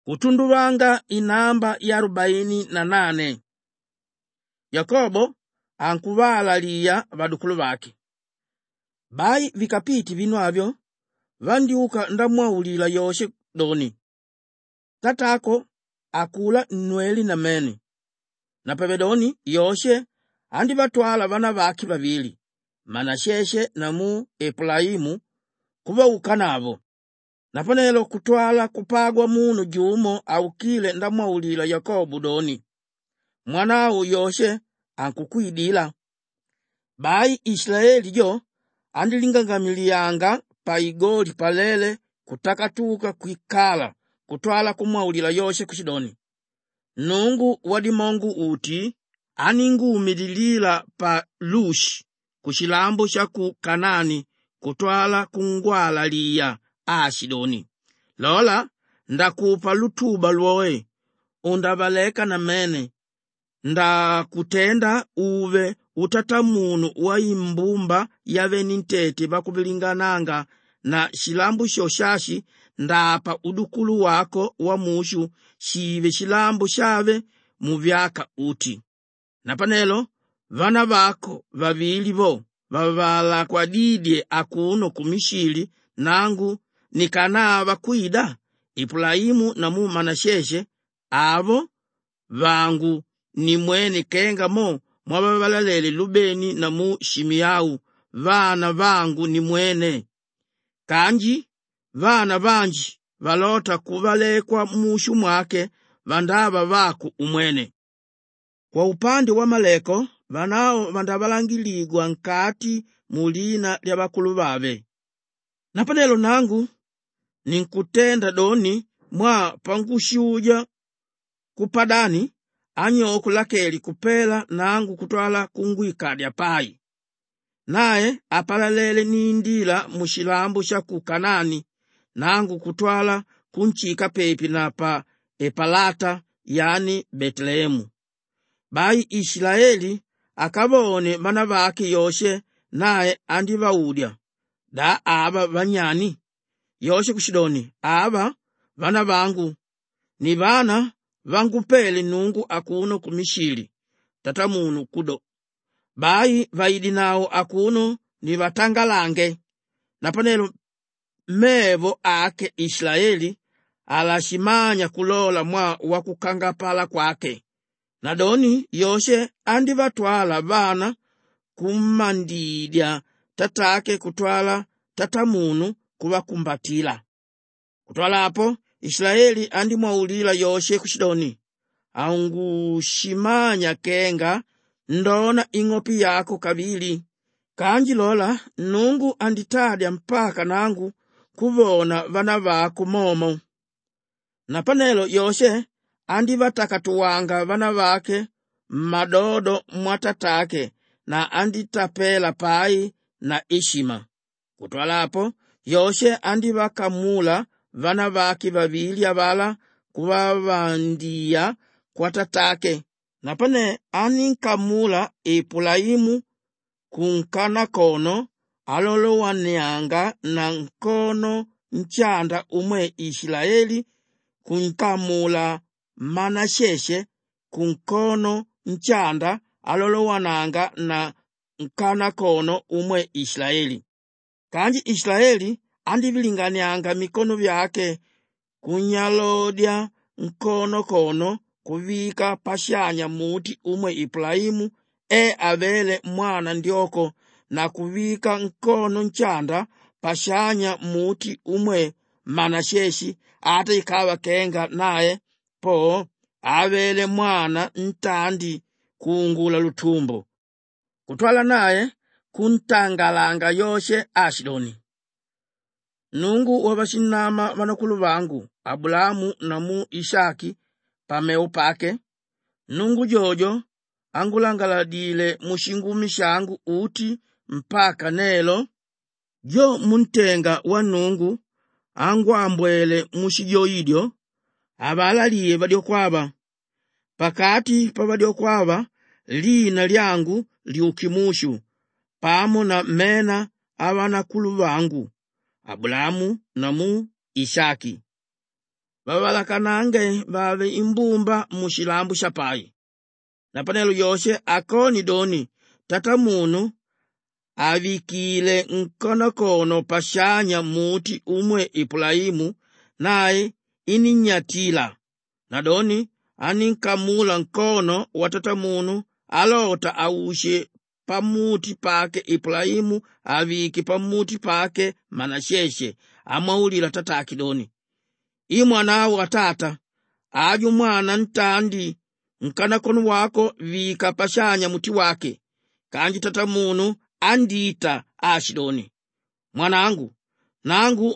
kutunduvanga inamba ya 48. Yakobo ankuvala liya vadukulu vake. Bai vikapiti vinwavyo vandiuka ndamwaulila Yoshe doni, tatako akula Nweli na meni. Na pebedoni Yoshe andivatwala vana vaki vavili, Manasheshe na mu Efraimu, kuvauka navo. Napanelo kutwala kupagwa munu jumo aukile ndamwaulila Yakobo doni, mwanao Yoshe ankukwidila. Bai Israeli jo andilingangamiliyanga pa igoli palele kutakatuka kwikala kutwala kumwaulila Yoshe kushidoni, Nungu wadimongu uti aningumililila pa Lushi kushilambo shaku Kanani kutwala kungwala liya Ashidoni. Lola ndakupa lutuba lwoe undavaleka na mene, ndakutenda uve utatamunu wa imbumba yave nintete vakuvilingananga na shilambu shoshashi, ndapa udukulu wako wa mushu shive shilambu shave muvyaka uti. Napanelo vana vako vavili vo vavala kwa didye akuno kumishili, nangu nikanava kwida Efraimu na mu Manasheshe, avo vangu ni mwene kenga mo mwavalalele Lubeni na mu Shimiyau, vana vangu ni mwene. Kanji vana vanji valota kuvalekwa mushu mwake vandava vaku umwene. Kwa upande wa maleko, vanao vandavalangiligwa nkati mulina lya bakulu vave. Napanelo nangu ninkutenda doni mwa pangushuja kupadani anyoko lakeli kupela nangu kutwala kungwikadya pai. Naye apalalele nindila mushilambu shaku Kanani, nangu kutwala kunchika pepi na pa Epalata, yani Betlehemu. Bai Israeli akavone vana vake Yoshe, naye andivaudya, da ava vanyani? Yoshe kushidoni, ava vana vangu, ni vana vangupele Nungu akuno kumishili tatamunu kudo. Bai vaidi nao akuno ni vatangalange. Napanelo mevo ake Israeli alashimanya kulola mwa wakukangapala kwake. Nadoni Yoshe andivatwala vana kumandidya tatake kutwala tatamunu kuvakumbatila. Kutwalapo Israeli andimwaulila Yoshe kushidoni, angushimanya kenga ndona ing'opi yako kavili. Kanji lola Nungu anditadya mpaka nangu kuvona vana vako momo. Napanelo Yoshe andivatakatuwanga vana vake madodo mwatatake na anditapela pai na Ishima. Kutwalapo Yoshe andivakamula vana vake vavili avala kuvavandia kwa tatake. Napane aninkamula Efraimu kunkana kono alolowanyanga na nkono nchanda umwe Israeli kunkamula Manasheshe kunkono nchanda alolowananga na nkana kono umwe Israeli. Kanji Israeli andivilinganyanga mikono vyake kunyalodya nkono kono kuvika pashanya muti umwe Efraimu avele mwana ndioko, na kuvika nkono nchanda pashanya muti umwe Manasheshi ata ikawa kenga naye po avele mwana ntandi kuungula lutumbo. Kutwala naye kuntangalanga Yoshe Ashidoni. Nungu wavashinama vanakulu vangu Abulamu na mu Ishaki pameu pake, Nungu jojo angulangaladile mushingumi shangu uti mpaka nelo jo muntenga wa Nungu angwambwele mushijoidyo avalaliye vadyokwava. Pakati pa vadyokwava lina lyangu liukimushu pamo na mena avanakulu vangu Abulamu na mu Ishaki. vavalakanange vave imbumba mushilambu shapai. Na panelo yoshe akoni doni tata munu avikile nkonokono pashanya muti umwe Ibrahimu naye ininyatila. Nadoni aninkamula nkono wa tata munu alota aushe pamuti pake Ibrahimu aviki pamuti pake Manasheshe amwaulila tataki doni, imwanawu atata aju mwana ntandi nkanakono wako vika pashanya muti wake. Kanji tata munu andita ashidoni, mwanangu, nangu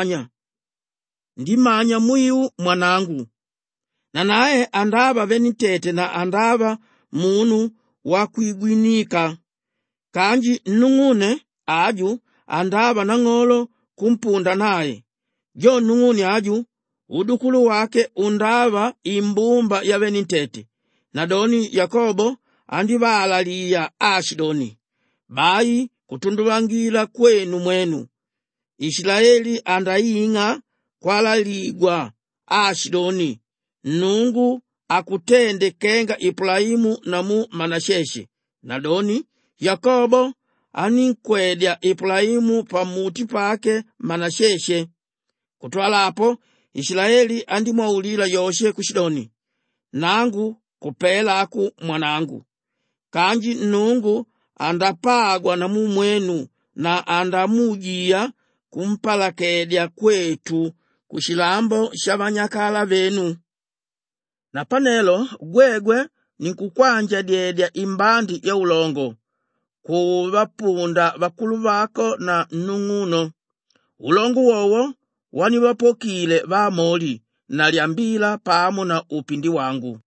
ndimanya muyu mwanangu. Na naye andava venitete na andava munu wakuigwinika. Kanji nung'une aju andava nang'olo kumpunda naye. Jo nung'uni aju udukulu wake undava imbumba ya venitete. Nadoni Yakobo andivalaliya ashidoni, bayi kutunduvangila kwenu mwenu. Israeli andaying'a kwalaligwa ashidoni, Nungu akutende kenga Ibrahimu namu Manasheshe. Nadoni Yakobo aninkwedya Ibrahimu pamuti pake Manasheshe. Kutwalapo Israeli andimwaulila yoshe kushidoni, nangu kupelaku mwanangu. Kanji Nungu andapagwa namu mwenu na andamujiya kumpalakedya kwetu kushilambo shavanyakala venu. Na panelo gwegwe ninkukwanja dyedya imbandi ya ulongo kuvapunda vakulu vako na nung'uno. Ulongo wowo wanivapokile vamoli na lyambila pamo na upindi wangu.